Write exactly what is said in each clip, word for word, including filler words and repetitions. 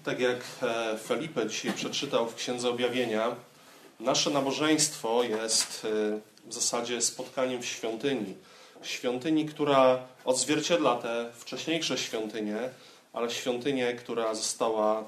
Tak jak Felipe dzisiaj przeczytał w Księdze Objawienia, nasze nabożeństwo jest w zasadzie spotkaniem w świątyni. Świątyni, która odzwierciedla te wcześniejsze świątynie, ale świątynię, która została,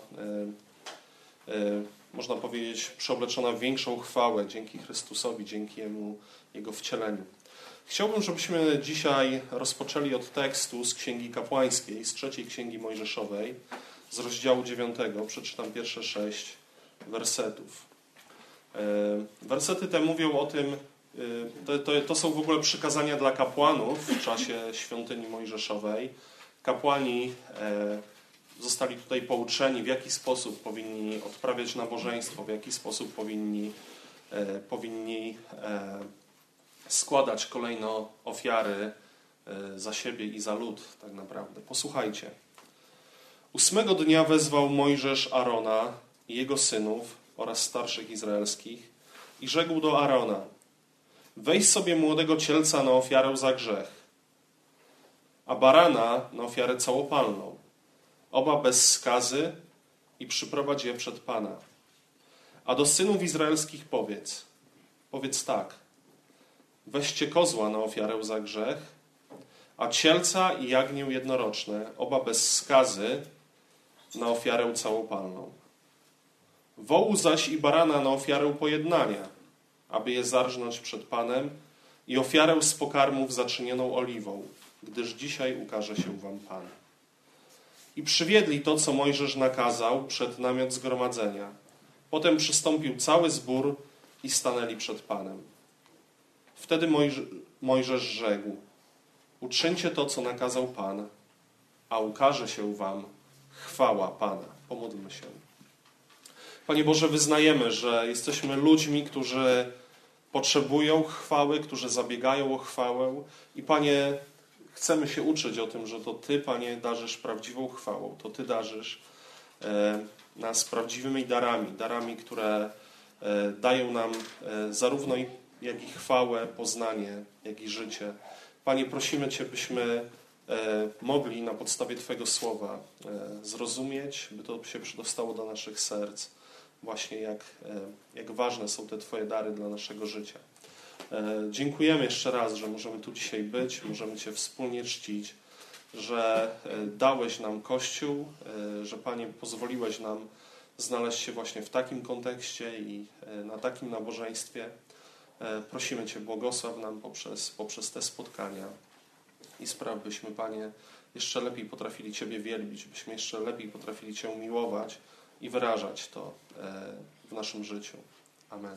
można powiedzieć, przeobleczona w większą chwałę dzięki Chrystusowi, dzięki Jemu, Jego wcieleniu. Chciałbym, żebyśmy dzisiaj rozpoczęli od tekstu z Księgi Kapłańskiej, z trzeciej Księgi Mojżeszowej, z rozdziału dziewiątego. Przeczytam pierwsze sześć wersetów. Wersety te mówią o tym, to, to, to są w ogóle przykazania dla kapłanów w czasie świątyni mojżeszowej. Kapłani zostali tutaj pouczeni, w jaki sposób powinni odprawiać nabożeństwo, w jaki sposób powinni, powinni składać kolejno ofiary za siebie i za lud, tak naprawdę. Posłuchajcie. Ósmego dnia wezwał Mojżesz Arona i jego synów oraz starszych izraelskich i rzekł do Arona: weź sobie młodego cielca na ofiarę za grzech, a barana na ofiarę całopalną, oba bez skazy, i przyprowadź je przed Pana. A do synów izraelskich powiedz, powiedz tak: weźcie kozła na ofiarę za grzech, a cielca i jagnię jednoroczne, oba bez skazy, na ofiarę całopalną. Wołu zaś i barana na ofiarę pojednania, aby je zarżnąć przed Panem, i ofiarę z pokarmów zaczynioną oliwą, gdyż dzisiaj ukaże się wam Pan. I przywiedli to, co Mojżesz nakazał, przed namiot zgromadzenia. Potem przystąpił cały zbór i stanęli przed Panem. Wtedy Mojżesz rzekł: uczyńcie to, co nakazał Pan, a ukaże się wam chwała Pana. Pomódlmy się. Panie Boże, wyznajemy, że jesteśmy ludźmi, którzy potrzebują chwały, którzy zabiegają o chwałę. I Panie, chcemy się uczyć o tym, że to Ty, Panie, darzysz prawdziwą chwałą. To Ty darzysz e, nas prawdziwymi darami. Darami, które e, dają nam e, zarówno i, jak i chwałę, poznanie, jak i życie. Panie, prosimy Cię, byśmy e, mogli na podstawie Twojego słowa e, zrozumieć, by to się przedostało do naszych serc. Właśnie jak, jak ważne są te Twoje dary dla naszego życia. Dziękujemy jeszcze raz, że możemy tu dzisiaj być, możemy Cię wspólnie czcić, że dałeś nam Kościół, że Panie pozwoliłeś nam znaleźć się właśnie w takim kontekście i na takim nabożeństwie. Prosimy Cię, błogosław nam poprzez, poprzez te spotkania i spraw, byśmy, Panie, jeszcze lepiej potrafili Ciebie wielbić, byśmy jeszcze lepiej potrafili Cię miłować i wyrażać to w naszym życiu. Amen.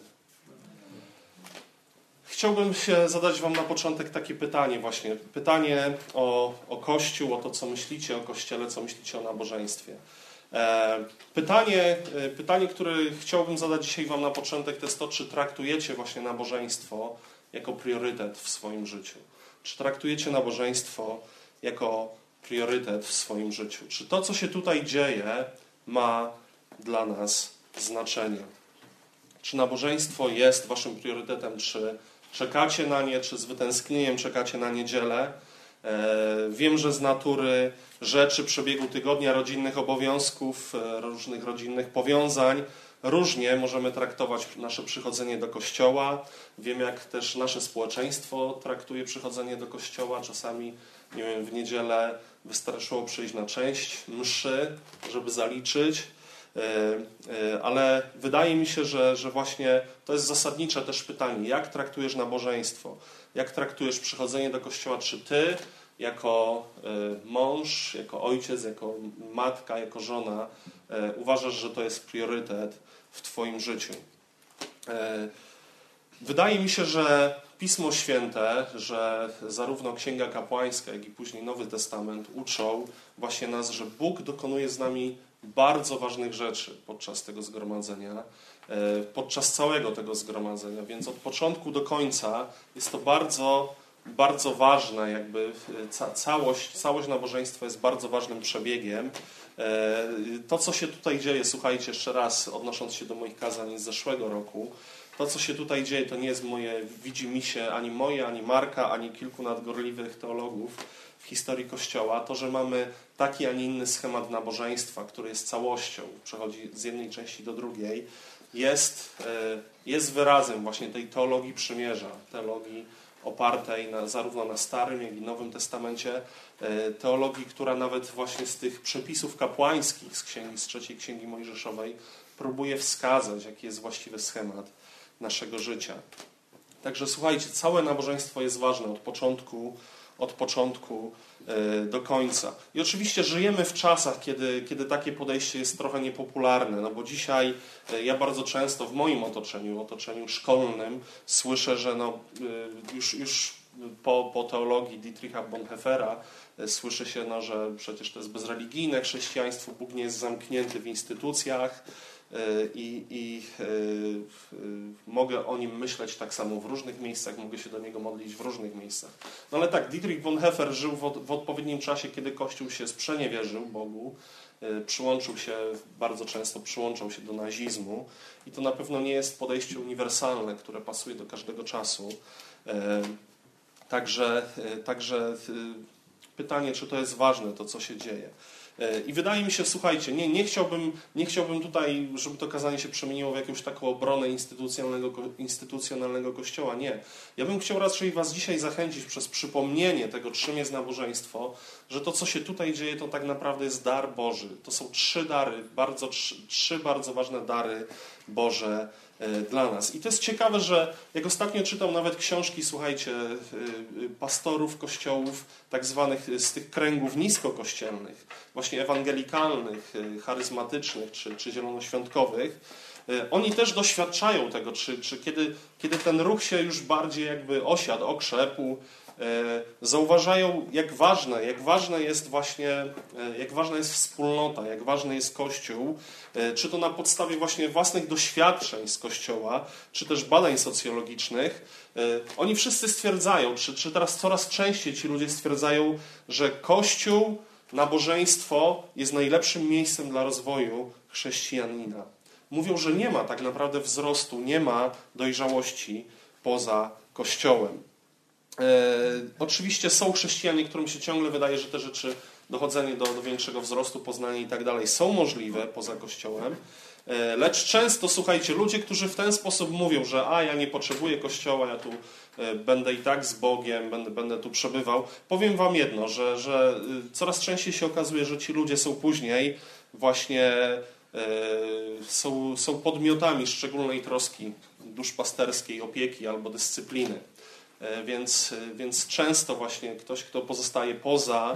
Chciałbym się zadać wam na początek takie pytanie właśnie. Pytanie o, o Kościół, o to, co myślicie o Kościele, co myślicie o nabożeństwie. Pytanie, pytanie, które chciałbym zadać dzisiaj wam na początek, to jest to, czy traktujecie właśnie nabożeństwo jako priorytet w swoim życiu. Czy traktujecie nabożeństwo jako priorytet w swoim życiu. Czy to, co się tutaj dzieje, ma dla nas znaczenie. Czy nabożeństwo jest waszym priorytetem, czy czekacie na nie, czy z wytęsknieniem czekacie na niedzielę. Wiem, że z natury rzeczy, przebiegu tygodnia, rodzinnych obowiązków, różnych rodzinnych powiązań, różnie możemy traktować nasze przychodzenie do kościoła. Wiem, jak też nasze społeczeństwo traktuje przychodzenie do kościoła. Czasami, nie wiem, w niedzielę wystarczyło przyjść na część mszy, żeby zaliczyć. Ale wydaje mi się, że, że właśnie to jest zasadnicze też pytanie, jak traktujesz nabożeństwo, jak traktujesz przychodzenie do kościoła, czy ty jako mąż, jako ojciec, jako matka, jako żona uważasz, że to jest priorytet w twoim życiu. Wydaje mi się, że Pismo Święte, że zarówno Księga Kapłańska, jak i później Nowy Testament uczą właśnie nas, że Bóg dokonuje z nami bardzo ważnych rzeczy podczas tego zgromadzenia, podczas całego tego zgromadzenia, więc od początku do końca jest to bardzo, bardzo ważne, jakby ca- całość, całość nabożeństwa jest bardzo ważnym przebiegiem. To, co się tutaj dzieje, słuchajcie jeszcze raz, odnosząc się do moich kazań z zeszłego roku, to, co się tutaj dzieje, to nie jest moje widzimisię, ani moje, ani Marka, ani kilku nadgorliwych teologów w historii Kościoła. To, że mamy taki, a nie inny schemat nabożeństwa, który jest całością, przechodzi z jednej części do drugiej, jest, jest wyrazem właśnie tej teologii przymierza, teologii opartej na, zarówno na Starym, jak i Nowym Testamencie, teologii, która nawet właśnie z tych przepisów kapłańskich z, księgi, z trzeciej Księgi Mojżeszowej próbuje wskazać, jaki jest właściwy schemat naszego życia. Także słuchajcie, całe nabożeństwo jest ważne od początku, od początku do końca. I oczywiście żyjemy w czasach, kiedy, kiedy takie podejście jest trochę niepopularne, no bo dzisiaj ja bardzo często w moim otoczeniu, otoczeniu szkolnym słyszę, że no, już, już po, po teologii Dietricha Bonhoeffera słyszy się, no, że przecież to jest bezreligijne chrześcijaństwo, Bóg nie jest zamknięty w instytucjach, I, i y, y, mogę o nim myśleć tak samo w różnych miejscach, mogę się do niego modlić w różnych miejscach. No ale tak, Dietrich Bonhoeffer żył w, od, w odpowiednim czasie, kiedy Kościół się sprzeniewierzył Bogu, y, przyłączył się, bardzo często przyłączał się do nazizmu i to na pewno nie jest podejście uniwersalne, które pasuje do każdego czasu. Y, także y, także y, pytanie, czy to jest ważne, to co się dzieje. I wydaje mi się, słuchajcie, nie, nie, chciałbym, nie chciałbym tutaj, żeby to kazanie się przemieniło w jakąś taką obronę instytucjonalnego, instytucjonalnego Kościoła. Nie. Ja bym chciał raczej was dzisiaj zachęcić przez przypomnienie tego, czym jest nabożeństwo, że to, co się tutaj dzieje, to tak naprawdę jest dar Boży. To są trzy dary, bardzo, trzy, trzy bardzo ważne dary Boże dla nas. I to jest ciekawe, że jak ostatnio czytam nawet książki, słuchajcie, pastorów kościołów, tak zwanych z tych kręgów niskokościelnych, właśnie ewangelikalnych, charyzmatycznych czy, czy zielonoświątkowych, oni też doświadczają tego, czy, czy kiedy, kiedy ten ruch się już bardziej jakby osiadł, okrzepł, zauważają, jak ważne, jak ważne jest właśnie, jak ważna jest wspólnota, jak ważny jest Kościół, czy to na podstawie właśnie własnych doświadczeń z Kościoła, czy też badań socjologicznych. Oni wszyscy stwierdzają, czy, czy teraz coraz częściej ci ludzie stwierdzają, że Kościół, nabożeństwo jest najlepszym miejscem dla rozwoju chrześcijanina. Mówią, że nie ma tak naprawdę wzrostu, nie ma dojrzałości poza Kościołem. E, oczywiście są chrześcijanie, którym się ciągle wydaje, że te rzeczy, dochodzenie do, do większego wzrostu, poznania i tak dalej są możliwe poza Kościołem, e, lecz często, słuchajcie, ludzie, którzy w ten sposób mówią, że a ja nie potrzebuję Kościoła, ja tu e, będę i tak z Bogiem, będę, będę tu przebywał, powiem wam jedno, że, że e, coraz częściej się okazuje, że ci ludzie są później właśnie e, są, są podmiotami szczególnej troski duszpasterskiej, opieki albo dyscypliny. Więc, więc często właśnie ktoś, kto pozostaje poza,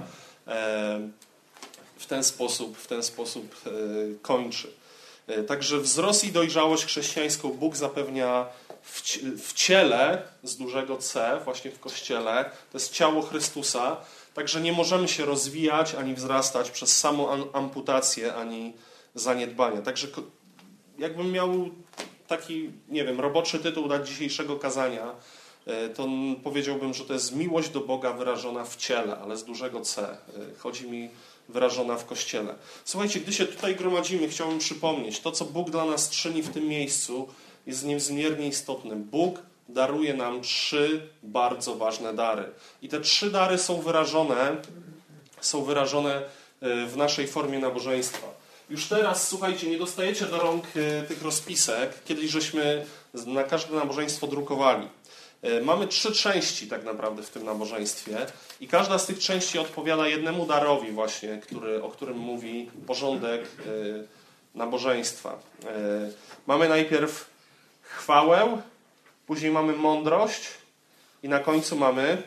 w ten sposób, w ten sposób kończy. Także wzrost i dojrzałość chrześcijańską Bóg zapewnia w, w ciele z dużego C, właśnie w Kościele. To jest ciało Chrystusa. Także nie możemy się rozwijać ani wzrastać przez samą amputację, ani zaniedbanie. Także jakbym miał taki, nie wiem, roboczy tytuł dać dzisiejszego kazania, to powiedziałbym, że to jest miłość do Boga wyrażona w ciele, ale z dużego C. Chodzi mi wyrażona w Kościele. Słuchajcie, gdy się tutaj gromadzimy, chciałbym przypomnieć, to, co Bóg dla nas czyni w tym miejscu, jest niezmiernie istotne. Bóg daruje nam trzy bardzo ważne dary. I te trzy dary są wyrażone, są wyrażone w naszej formie nabożeństwa. Już teraz, słuchajcie, nie dostajecie do rąk tych rozpisek. Kiedyś żeśmy na każde nabożeństwo drukowali. Mamy trzy części tak naprawdę w tym nabożeństwie i każda z tych części odpowiada jednemu darowi właśnie, który, o którym mówi porządek nabożeństwa. Mamy najpierw chwałę, później mamy mądrość i na końcu mamy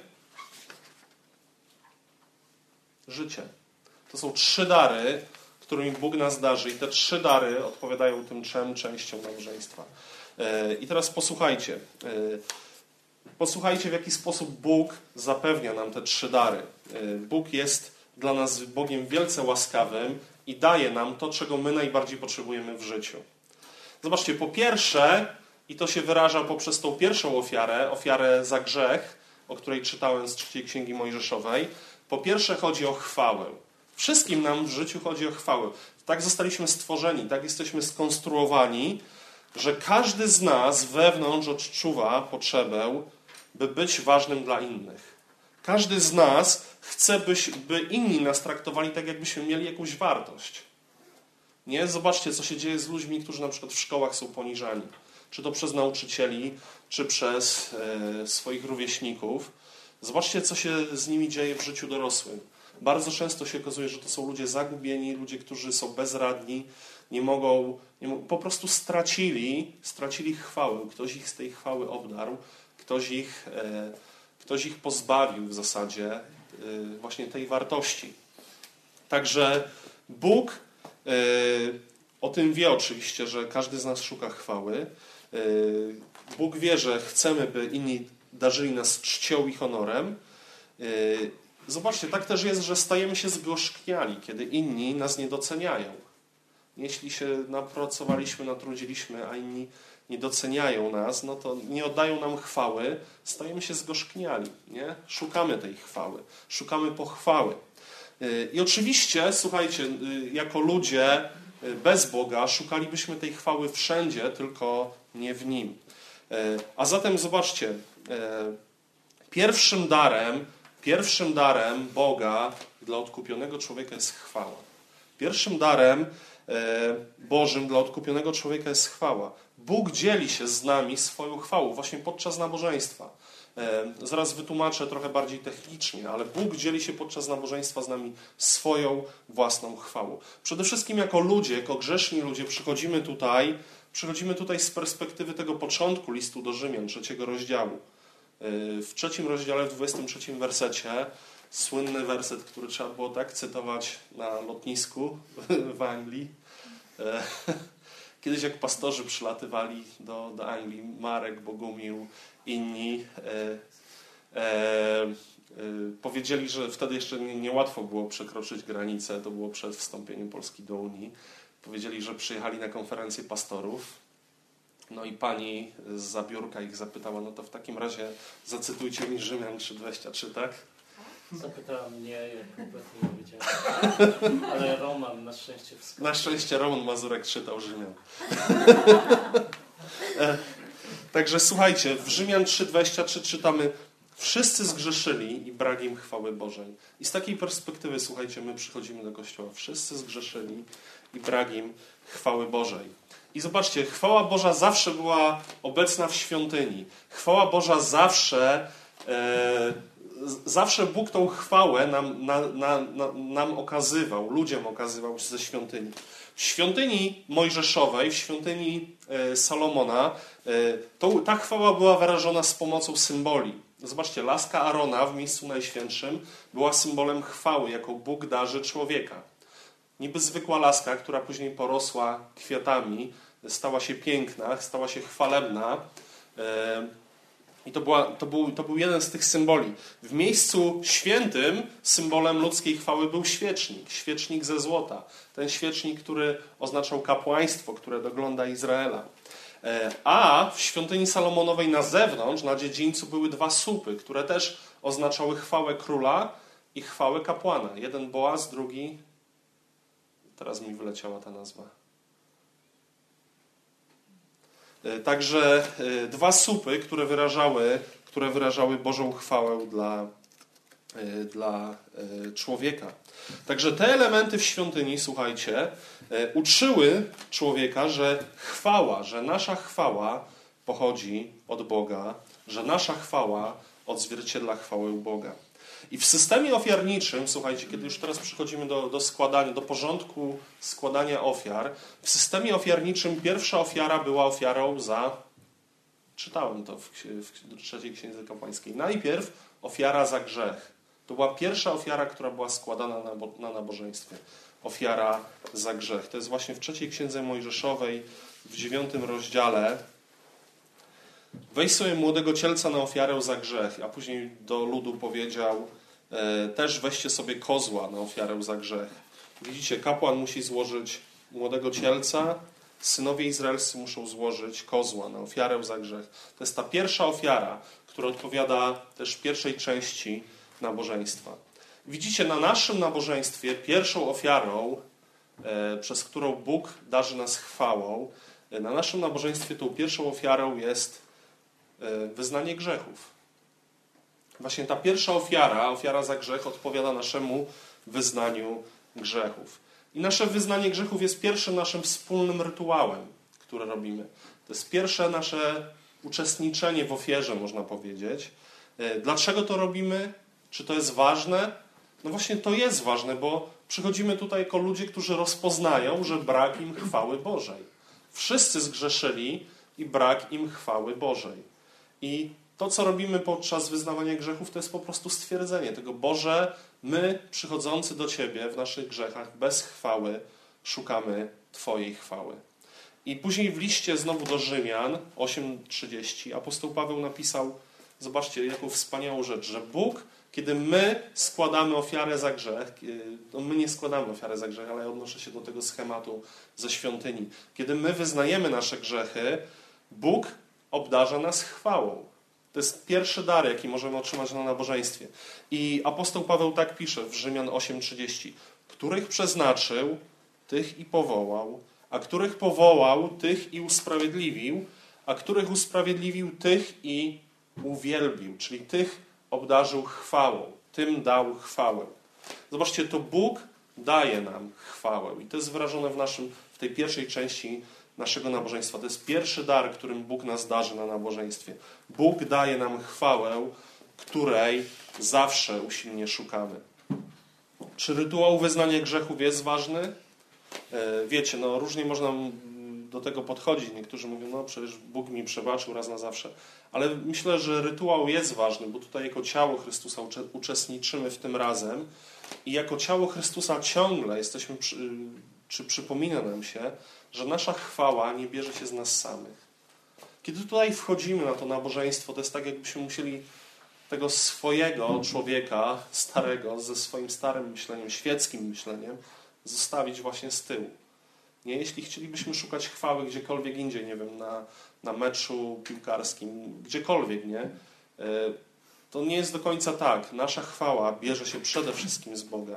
życie. To są trzy dary, którymi Bóg nas darzy i te trzy dary odpowiadają tym trzem częściom nabożeństwa. I teraz posłuchajcie. Posłuchajcie, w jaki sposób Bóg zapewnia nam te trzy dary. Bóg jest dla nas Bogiem wielce łaskawym i daje nam to, czego my najbardziej potrzebujemy w życiu. Zobaczcie, po pierwsze, i to się wyraża poprzez tą pierwszą ofiarę, ofiarę za grzech, o której czytałem z trzeciej Księgi Mojżeszowej, po pierwsze chodzi o chwałę. Wszystkim nam w życiu chodzi o chwałę. Tak zostaliśmy stworzeni, tak jesteśmy skonstruowani, że każdy z nas wewnątrz odczuwa potrzebę, by być ważnym dla innych. Każdy z nas chce, byś, by inni nas traktowali tak, jakbyśmy mieli jakąś wartość. Nie? Zobaczcie, co się dzieje z ludźmi, którzy na przykład w szkołach są poniżani. Czy to przez nauczycieli, czy przez e, swoich rówieśników. Zobaczcie, co się z nimi dzieje w życiu dorosłym. Bardzo często się okazuje, że to są ludzie zagubieni, ludzie, którzy są bezradni, nie mogą, nie mogą po prostu stracili, stracili chwałę. Ktoś ich z tej chwały obdarł, ktoś ich, e, ktoś ich pozbawił w zasadzie e, właśnie tej wartości. Także Bóg e, o tym wie oczywiście, że każdy z nas szuka chwały. E, Bóg wie, że chcemy, by inni darzyli nas czcią i honorem. E, zobaczcie, tak też jest, że stajemy się zgorzkniali, kiedy inni nas nie doceniają. Jeśli się napracowaliśmy, natrudziliśmy, a inni nie doceniają nas, no to nie oddają nam chwały, stajemy się zgorzkniali, nie? Szukamy tej chwały, szukamy pochwały. I oczywiście, słuchajcie, jako ludzie bez Boga szukalibyśmy tej chwały wszędzie, tylko nie w Nim. A zatem zobaczcie, pierwszym darem, pierwszym darem Boga dla odkupionego człowieka jest chwała. Pierwszym darem Bożym dla odkupionego człowieka jest chwała. Bóg dzieli się z nami swoją chwałą właśnie podczas nabożeństwa. Zaraz wytłumaczę trochę bardziej technicznie, ale Bóg dzieli się podczas nabożeństwa z nami swoją własną chwałą. Przede wszystkim jako ludzie, jako grzeszni ludzie przychodzimy tutaj, przychodzimy tutaj z perspektywy tego początku listu do Rzymian, trzeciego rozdziału. W trzecim rozdziale, w dwudziestym trzecim wersecie, słynny werset, który trzeba było tak cytować na lotnisku w Anglii. Kiedyś jak pastorzy przylatywali do, do Anglii, Marek, Bogumił, inni, e, e, e, powiedzieli, że wtedy jeszcze niełatwo nie było przekroczyć granicę, to było przed wstąpieniem Polski do Unii. Powiedzieli, że przyjechali na konferencję pastorów. No i pani zza biurka ich zapytała, no to w takim razie zacytujcie mi Rzymian trzy dwadzieścia trzy, tak? Zapytała mnie, ja kompletnie nie wiedziałem. Ale Roman na szczęście wskazał. Na szczęście Roman Mazurek czytał Rzymian. Także słuchajcie, w Rzymian trzy dwadzieścia trzy czytamy: wszyscy zgrzeszyli i brak im chwały Bożej. I z takiej perspektywy, słuchajcie, my przychodzimy do Kościoła. Wszyscy zgrzeszyli i brak im chwały Bożej. I zobaczcie, chwała Boża zawsze była obecna w świątyni. Chwała Boża zawsze... E, Zawsze Bóg tą chwałę nam, na, na, na, nam okazywał, ludziom okazywał ze świątyni. W świątyni mojżeszowej, w świątyni e, Salomona, e, to, ta chwała była wyrażona z pomocą symboli. Zobaczcie, laska Arona w miejscu najświętszym była symbolem chwały, jaką Bóg darzy człowieka. Niby zwykła laska, która później porosła kwiatami, stała się piękna, stała się chwalebna. E, I to, była, to, był, to był jeden z tych symboli. W miejscu świętym symbolem ludzkiej chwały był świecznik. Świecznik ze złota. Ten świecznik, który oznaczał kapłaństwo, które dogląda Izraela. A w świątyni Salomonowej na zewnątrz, na dziedzińcu, były dwa słupy, które też oznaczały chwałę króla i chwałę kapłana. Jeden Boaz, drugi... Teraz mi wyleciała ta nazwa. Także dwa słupy, które wyrażały, które wyrażały Bożą chwałę dla, dla człowieka. Także te elementy w świątyni, słuchajcie, uczyły człowieka, że chwała, że nasza chwała pochodzi od Boga, że nasza chwała odzwierciedla chwałę Boga. I w systemie ofiarniczym, słuchajcie, kiedy już teraz przechodzimy do, do składania, do porządku składania ofiar, w systemie ofiarniczym pierwsza ofiara była ofiarą za, czytałem to w, w trzeciej Księdze Kapłańskiej, najpierw ofiara za grzech. To była pierwsza ofiara, która była składana na, na nabożeństwie. Ofiara za grzech. To jest właśnie w trzeciej Księdze Mojżeszowej, w dziewiątym rozdziale. Weź sobie młodego cielca na ofiarę za grzech, a później do ludu powiedział, e, też weźcie sobie kozła na ofiarę za grzech. Widzicie, kapłan musi złożyć młodego cielca, synowie izraelscy muszą złożyć kozła na ofiarę za grzech. To jest ta pierwsza ofiara, która odpowiada też pierwszej części nabożeństwa. Widzicie, na naszym nabożeństwie pierwszą ofiarą, e, przez którą Bóg darzy nas chwałą, Na naszym nabożeństwie tą pierwszą ofiarą jest wyznanie grzechów. Właśnie ta pierwsza ofiara, ofiara za grzech, odpowiada naszemu wyznaniu grzechów. I nasze wyznanie grzechów jest pierwszym naszym wspólnym rytuałem, który robimy. To jest pierwsze nasze uczestniczenie w ofierze, można powiedzieć. Dlaczego to robimy? Czy to jest ważne? No właśnie to jest ważne, bo przychodzimy tutaj jako ludzie, którzy rozpoznają, że brak im chwały Bożej. Wszyscy zgrzeszyli i brak im chwały Bożej. I to, co robimy podczas wyznawania grzechów, to jest po prostu stwierdzenie tego: Boże, my przychodzący do Ciebie w naszych grzechach bez chwały szukamy Twojej chwały. I później w liście znowu do Rzymian osiem trzydzieści apostoł Paweł napisał, zobaczcie jaką wspaniałą rzecz, że Bóg, kiedy my składamy ofiarę za grzech, no my nie składamy ofiary za grzech, ale ja odnoszę się do tego schematu ze świątyni. Kiedy my wyznajemy nasze grzechy, Bóg obdarza nas chwałą. To jest pierwszy dar, jaki możemy otrzymać na nabożeństwie. I apostoł Paweł tak pisze w Rzymian osiem trzydzieści. Których przeznaczył, tych i powołał, a których powołał, tych i usprawiedliwił, a których usprawiedliwił, tych i uwielbił. Czyli tych obdarzył chwałą. Tym dał chwałę. Zobaczcie, to Bóg daje nam chwałę. I to jest wyrażone w, naszym, w tej pierwszej części naszego nabożeństwa. To jest pierwszy dar, którym Bóg nas darzy na nabożeństwie. Bóg daje nam chwałę, której zawsze usilnie szukamy. Czy rytuał wyznania grzechów jest ważny? Wiecie, no różnie można do tego podchodzić. Niektórzy mówią, no przecież Bóg mi przebaczył raz na zawsze. Ale myślę, że rytuał jest ważny, bo tutaj jako ciało Chrystusa uczestniczymy w tym razem i jako ciało Chrystusa ciągle jesteśmy, przy, czy przypomina nam się, że nasza chwała nie bierze się z nas samych. Kiedy tutaj wchodzimy na to nabożeństwo, to jest tak, jakbyśmy musieli tego swojego człowieka, starego, ze swoim starym myśleniem, świeckim myśleniem, zostawić właśnie z tyłu. Nie? Jeśli chcielibyśmy szukać chwały gdziekolwiek indziej, nie wiem, na, na meczu piłkarskim, gdziekolwiek, nie? To nie jest do końca tak. Nasza chwała bierze się przede wszystkim z Boga.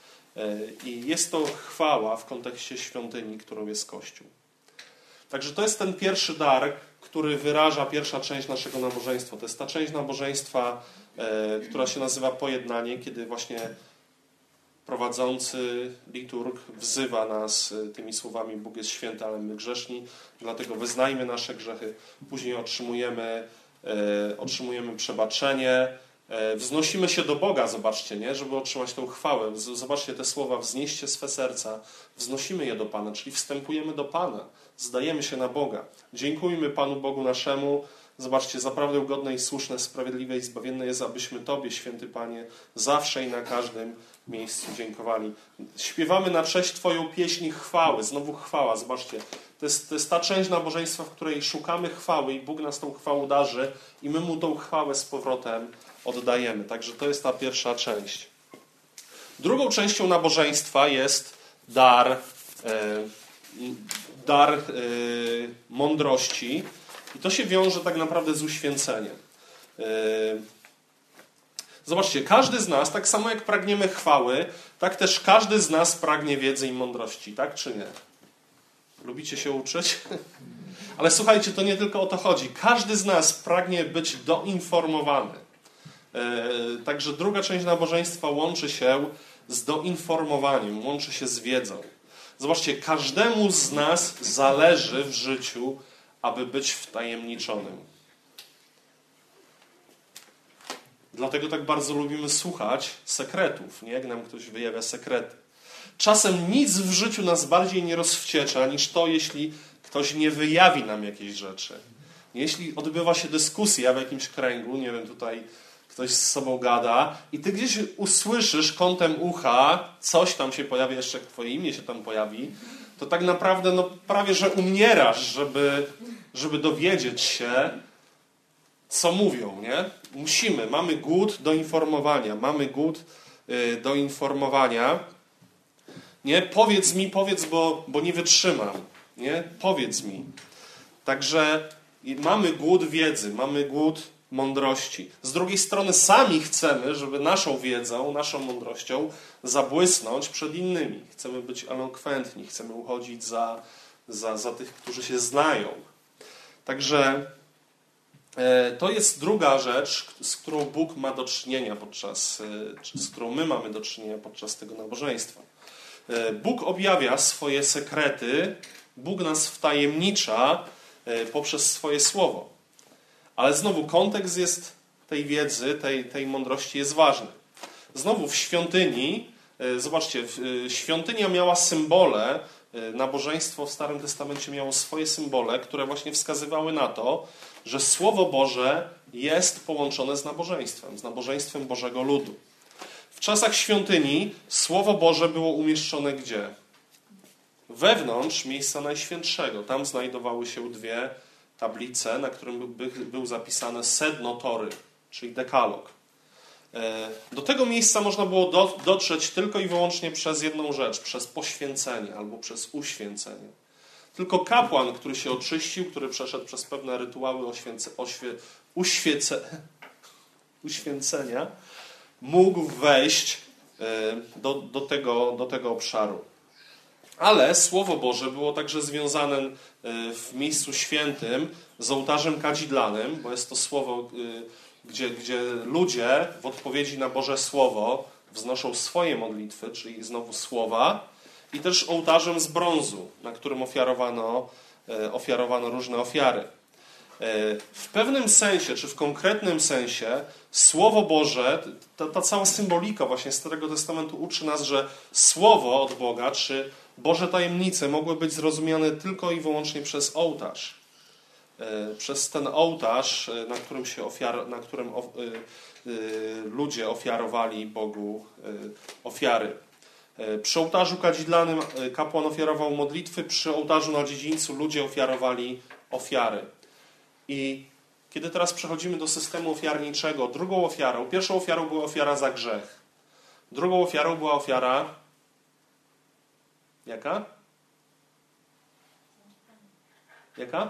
I jest to chwała w kontekście świątyni, którą jest Kościół. Także to jest ten pierwszy dar, który wyraża pierwsza część naszego nabożeństwa. To jest ta część nabożeństwa, która się nazywa pojednanie, kiedy właśnie prowadzący liturg wzywa nas tymi słowami: Bóg jest święty, ale my grzeszni, dlatego wyznajmy nasze grzechy. Później otrzymujemy, e, otrzymujemy przebaczenie, e, wznosimy się do Boga, zobaczcie, nie? Żeby otrzymać tę chwałę. Zobaczcie te słowa: wznieście swe serca, wznosimy je do Pana, czyli wstępujemy do Pana, zdajemy się na Boga. Dziękujmy Panu Bogu naszemu. Zobaczcie, zaprawdę godne i słuszne, sprawiedliwe i zbawienne jest, abyśmy Tobie, święty Panie, zawsze i na każdym miejscu dziękowali. Śpiewamy na cześć Twoją pieśń chwały. Znowu chwała, zobaczcie. To jest, to jest ta część nabożeństwa, w której szukamy chwały i Bóg nas tą chwałą darzy i my Mu tą chwałę z powrotem oddajemy. Także to jest ta pierwsza część. Drugą częścią nabożeństwa jest dar, e, dar e, mądrości. I to się wiąże tak naprawdę z uświęceniem. Zobaczcie, każdy z nas, tak samo jak pragniemy chwały, tak też każdy z nas pragnie wiedzy i mądrości, tak czy nie? Lubicie się uczyć? Ale słuchajcie, to nie tylko o to chodzi. Każdy z nas pragnie być doinformowany. Także druga część nabożeństwa łączy się z doinformowaniem, łączy się z wiedzą. Zobaczcie, każdemu z nas zależy w życiu, aby być wtajemniczonym. Dlatego tak bardzo lubimy słuchać sekretów, nie? Jak nam ktoś wyjawia sekrety. Czasem nic w życiu nas bardziej nie rozwściecza niż to, jeśli ktoś nie wyjawi nam jakiejś rzeczy. Jeśli odbywa się dyskusja w jakimś kręgu, nie wiem, tutaj ktoś z sobą gada i ty gdzieś usłyszysz kątem ucha, coś tam się pojawi, jeszcze jak twoje imię się tam pojawi, to tak naprawdę no, prawie, że umierasz, żeby, żeby dowiedzieć się, co mówią, nie? Musimy, mamy głód do informowania, mamy głód y, do informowania. Nie? Powiedz mi, powiedz, bo, bo nie wytrzymam. Nie? Powiedz mi. Także mamy głód wiedzy, mamy głód mądrości. Z drugiej strony sami chcemy, żeby naszą wiedzą, naszą mądrością zabłysnąć przed innymi. Chcemy być elokwentni, chcemy uchodzić za za, za tych, którzy się znają. Także e, to jest druga rzecz, z którą Bóg ma do czynienia podczas, e, czy z którą my mamy do czynienia podczas tego nabożeństwa. E, Bóg objawia swoje sekrety, Bóg nas wtajemnicza e, poprzez swoje słowo. Ale znowu kontekst jest tej wiedzy, tej, tej mądrości jest ważny. Znowu w świątyni, e, zobaczcie, e, świątynia miała symbole, nabożeństwo w Starym Testamencie miało swoje symbole, które właśnie wskazywały na to, że Słowo Boże jest połączone z nabożeństwem, z nabożeństwem Bożego ludu. W czasach świątyni Słowo Boże było umieszczone gdzie? Wewnątrz miejsca Najświętszego. Tam znajdowały się dwie tablice, na którym był zapisane sedno Tory, czyli dekalog. Do tego miejsca można było do, dotrzeć tylko i wyłącznie przez jedną rzecz, przez poświęcenie albo przez uświęcenie. Tylko kapłan, który się oczyścił, który przeszedł przez pewne rytuały oświęce, oświe, uświece, uświęcenia, mógł wejść do, do, tego, do tego obszaru. Ale Słowo Boże było także związane w miejscu świętym z ołtarzem kadzidlanym, bo jest to słowo, gdzie, gdzie ludzie w odpowiedzi na Boże Słowo wznoszą swoje modlitwy, czyli znowu słowa, i też ołtarzem z brązu, na którym ofiarowano, ofiarowano różne ofiary. W pewnym sensie, czy w konkretnym sensie, Słowo Boże, ta, ta cała symbolika właśnie Starego Testamentu uczy nas, że Słowo od Boga, czy Boże tajemnice mogły być zrozumiane tylko i wyłącznie przez ołtarz. Przez ten ołtarz, na którym, się ofiar, na którym ludzie ofiarowali Bogu ofiary. Przy ołtarzu kadzidlanym kapłan ofiarował modlitwy, przy ołtarzu na dziedzińcu ludzie ofiarowali ofiary. I kiedy teraz przechodzimy do systemu ofiarniczego, drugą ofiarą, pierwszą ofiarą była ofiara za grzech. Drugą ofiarą była ofiara jaka? Jaka?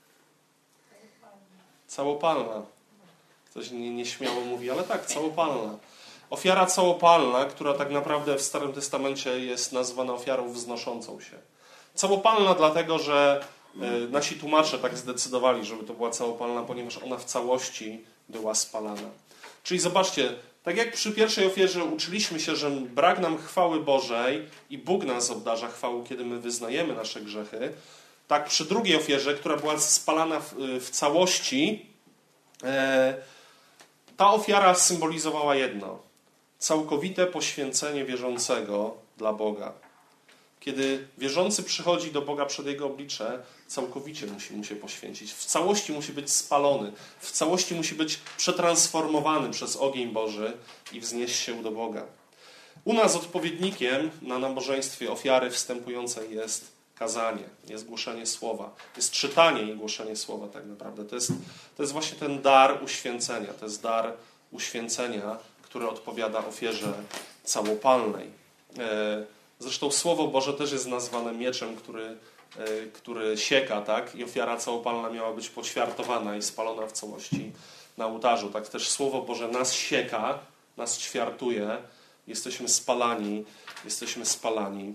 Całopalna. Ktoś nieśmiało mówi, ale tak, całopalna. Ofiara całopalna, która tak naprawdę w Starym Testamencie jest nazywana ofiarą wznoszącą się. Całopalna dlatego, że nasi tłumacze tak zdecydowali, żeby to była całopalna, ponieważ ona w całości była spalana. Czyli zobaczcie, tak jak przy pierwszej ofierze uczyliśmy się, że brak nam chwały Bożej i Bóg nas obdarza chwałą, kiedy my wyznajemy nasze grzechy, tak przy drugiej ofierze, która była spalana w, w całości, e, ta ofiara symbolizowała jedno. Całkowite poświęcenie wierzącego dla Boga. Kiedy wierzący przychodzi do Boga przed Jego oblicze, całkowicie musi mu się poświęcić. W całości musi być spalony. W całości musi być przetransformowany przez ogień Boży i wznieść się do Boga. U nas odpowiednikiem na nabożeństwie ofiary wstępującej jest kazanie, jest głoszenie słowa, jest czytanie i głoszenie słowa tak naprawdę. To jest, to jest właśnie ten dar uświęcenia. To jest dar uświęcenia, który odpowiada ofierze całopalnej. Zresztą Słowo Boże też jest nazwane mieczem, który, który sieka, tak? I ofiara całopalna miała być poćwiartowana i spalona w całości na ołtarzu. Tak też Słowo Boże nas sieka, nas ćwiartuje, jesteśmy spalani, jesteśmy spalani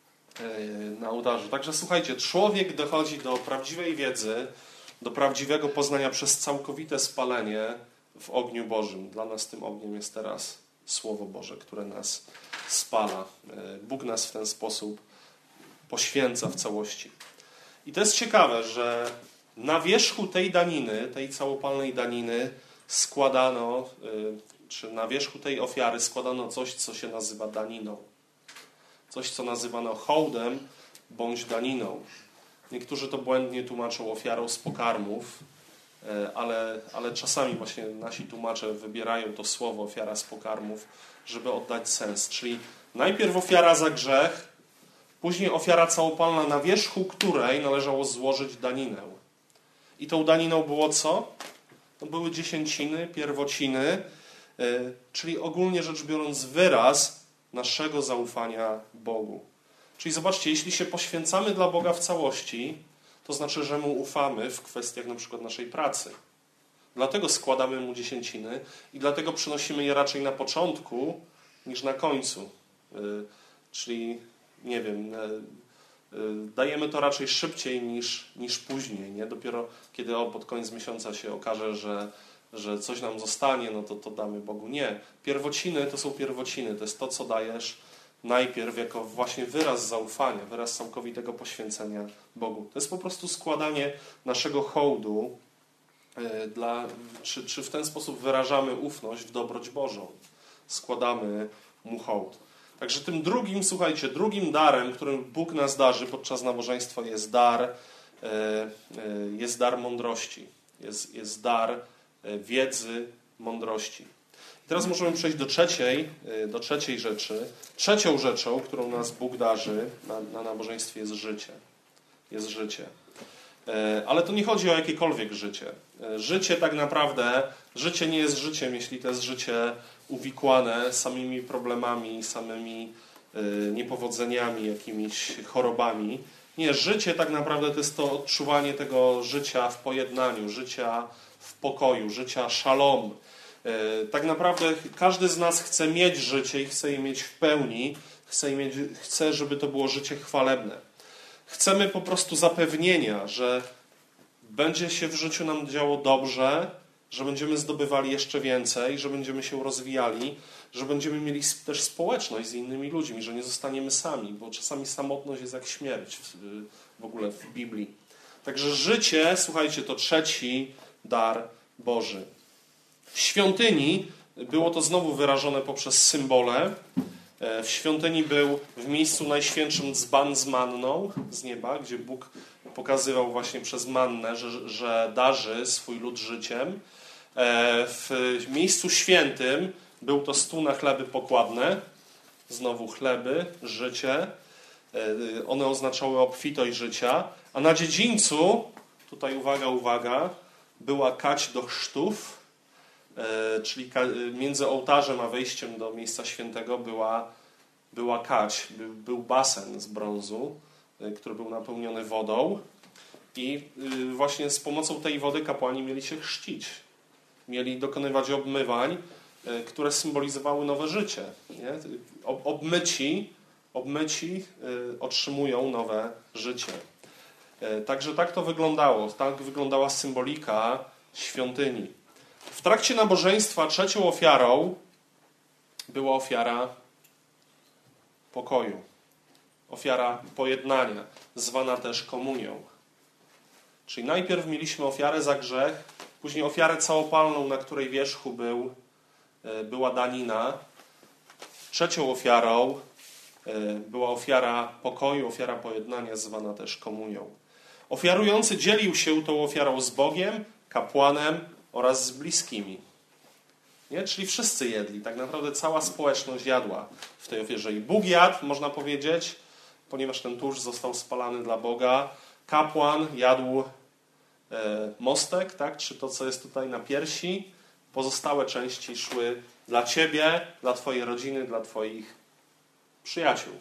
na ołtarzu. Także słuchajcie, człowiek dochodzi do prawdziwej wiedzy, do prawdziwego poznania przez całkowite spalenie w ogniu Bożym. Dla nas tym ogniem jest teraz Słowo Boże, które nas spala. Bóg nas w ten sposób poświęca w całości. I to jest ciekawe, że na wierzchu tej daniny, tej całopalnej daniny składano, czy na wierzchu tej ofiary składano coś, co się nazywa daniną. Coś, co nazywano hołdem bądź daniną. Niektórzy to błędnie tłumaczą ofiarą z pokarmów, ale, ale czasami właśnie nasi tłumacze wybierają to słowo ofiara z pokarmów, żeby oddać sens. Czyli najpierw ofiara za grzech, później ofiara całopalna, na wierzchu której należało złożyć daninę. I tą daniną było co? To były dziesięciny, pierwociny, czyli ogólnie rzecz biorąc wyraz naszego zaufania Bogu. Czyli zobaczcie, jeśli się poświęcamy dla Boga w całości, to znaczy, że Mu ufamy w kwestiach na przykład naszej pracy. Dlatego składamy Mu dziesięciny i dlatego przynosimy je raczej na początku niż na końcu. Czyli, nie wiem, dajemy to raczej szybciej niż, niż później. Nie? Dopiero kiedy o, pod koniec miesiąca się okaże, że, że coś nam zostanie, no to to damy Bogu. Nie. Pierwociny to są pierwociny. To jest to, co dajesz najpierw jako właśnie wyraz zaufania, wyraz całkowitego poświęcenia Bogu. To jest po prostu składanie naszego hołdu, dla, czy, czy w ten sposób wyrażamy ufność w dobroć Bożą. Składamy Mu hołd. Także tym drugim, słuchajcie, drugim darem, którym Bóg nas darzy podczas nabożeństwa jest dar, jest dar mądrości. Jest, jest dar wiedzy, mądrości. I teraz możemy przejść do trzeciej, do trzeciej rzeczy. Trzecią rzeczą, którą nas Bóg darzy na, na nabożeństwie jest życie. Jest życie. Ale to nie chodzi o jakiekolwiek życie. Życie tak naprawdę, życie nie jest życiem, jeśli to jest życie uwikłane samymi problemami, samymi niepowodzeniami, jakimiś chorobami. Nie, życie tak naprawdę to jest to odczuwanie tego życia w pojednaniu, życia w pokoju, życia szalom. Tak naprawdę każdy z nas chce mieć życie i chce je mieć w pełni, chce, mieć, chce żeby to było życie chwalebne. Chcemy po prostu zapewnienia, że będzie się w życiu nam działo dobrze, że będziemy zdobywali jeszcze więcej, że będziemy się rozwijali, że będziemy mieli też społeczność z innymi ludźmi, że nie zostaniemy sami, bo czasami samotność jest jak śmierć w, w ogóle w Biblii. Także życie, słuchajcie, to trzeci dar Boży. W świątyni było to znowu wyrażone poprzez symbole. W świątyni był w miejscu najświętszym dzban z manną z nieba, gdzie Bóg pokazywał właśnie przez mannę, że, że darzy swój lud życiem. W miejscu świętym był to stół na chleby pokładne. Znowu chleby, życie. One oznaczały obfitość życia. A na dziedzińcu, tutaj uwaga, uwaga, była kać do chrztów, czyli między ołtarzem a wejściem do miejsca świętego była, była kać, był, był basen z brązu, który był napełniony wodą i właśnie z pomocą tej wody kapłani mieli się chrzcić. Mieli dokonywać obmywań, które symbolizowały nowe życie. Nie? Obmyci, obmyci otrzymują nowe życie. Także tak to wyglądało. Tak wyglądała symbolika świątyni. W trakcie nabożeństwa trzecią ofiarą była ofiara pokoju. Ofiara pojednania, zwana też komunią. Czyli najpierw mieliśmy ofiarę za grzech, później ofiarę całopalną, na której wierzchu był, była danina. Trzecią ofiarą była ofiara pokoju, ofiara pojednania, zwana też komunią. Ofiarujący dzielił się tą ofiarą z Bogiem, kapłanem oraz z bliskimi. Nie? Czyli wszyscy jedli. Tak naprawdę cała społeczność jadła w tej ofierze. I Bóg jadł, można powiedzieć, ponieważ ten tłuszcz został spalany dla Boga. Kapłan jadł e, mostek, tak? Czy to, co jest tutaj na piersi. Pozostałe części szły dla ciebie, dla twojej rodziny, dla twoich przyjaciół.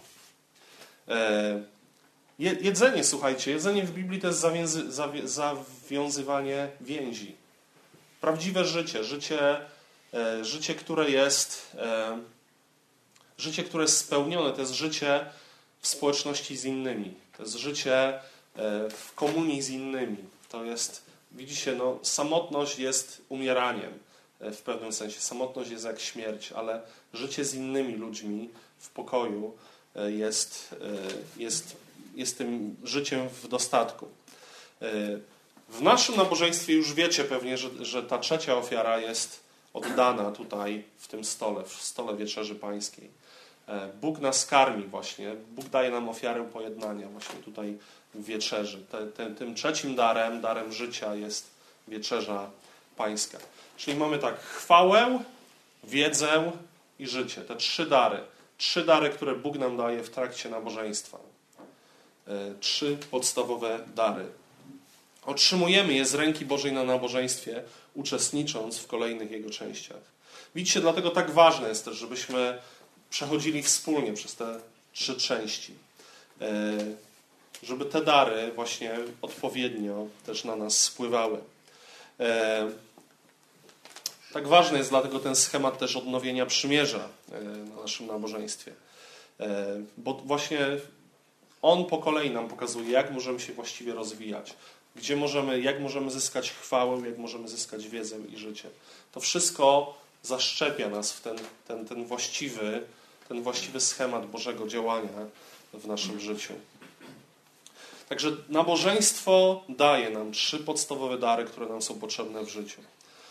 E, jedzenie, słuchajcie, jedzenie w Biblii to jest zawięzy, zawię, zawiązywanie więzi. Prawdziwe życie, życie, e, życie, które jest e, życie, które jest spełnione, to jest życie w społeczności z innymi. To jest życie e, w komunii z innymi. To jest, widzicie, no, samotność jest umieraniem e, w pewnym sensie. Samotność jest jak śmierć, ale życie z innymi ludźmi w pokoju e, jest, e, jest, jest tym życiem w dostatku. E, W naszym nabożeństwie już wiecie pewnie, że, że ta trzecia ofiara jest oddana tutaj w tym stole, w stole Wieczerzy Pańskiej. Bóg nas karmi właśnie, Bóg daje nam ofiarę pojednania właśnie tutaj w Wieczerzy. Te, te, tym trzecim darem, darem życia jest Wieczerza Pańska. Czyli mamy tak chwałę, wiedzę i życie. Te trzy dary. Trzy dary, które Bóg nam daje w trakcie nabożeństwa. Trzy podstawowe dary. Otrzymujemy je z ręki Bożej na nabożeństwie, uczestnicząc w kolejnych jego częściach. Widzicie, dlatego tak ważne jest też, żebyśmy przechodzili wspólnie przez te trzy części. Żeby te dary właśnie odpowiednio też na nas spływały. Tak ważny jest dlatego ten schemat też odnowienia przymierza na naszym nabożeństwie. Bo właśnie On po kolei nam pokazuje, jak możemy się właściwie rozwijać, gdzie możemy, jak możemy zyskać chwałę, jak możemy zyskać wiedzę i życie. To wszystko zaszczepia nas w ten, ten, ten, właściwy, ten właściwy schemat Bożego działania w naszym życiu. Także nabożeństwo daje nam trzy podstawowe dary, które nam są potrzebne w życiu.